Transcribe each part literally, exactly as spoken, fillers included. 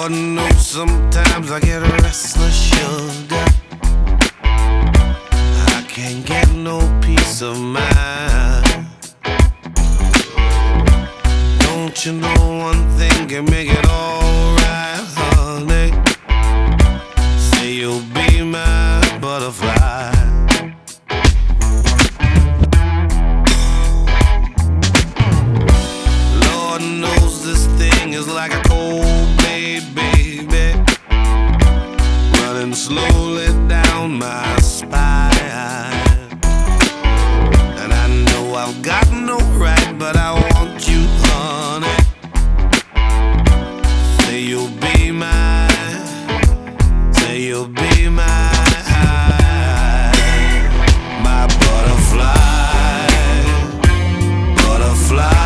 Lord knows sometimes I get restless, sugar. I can't get no peace of mind. Don't you know one thing can make it alright, honey? Say you'll be my butterfly. Lord knows this thing is like a cold blade, baby, running slowly down my spine. And I know I've got no right, but I want you, honey. Say you'll be mine. Say you'll be mine. My butterfly, butterfly.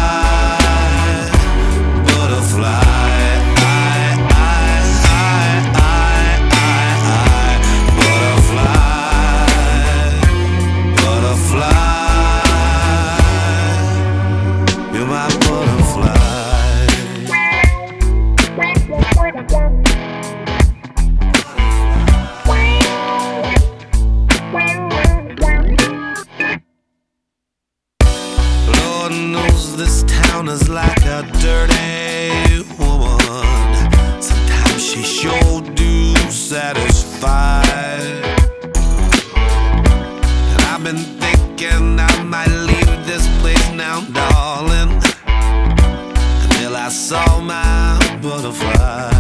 Lord knows this town is like a dirty woman. Sometimes she sure do satisfy. And I've been thinking I might leave this place now, darling, until I saw my butterfly.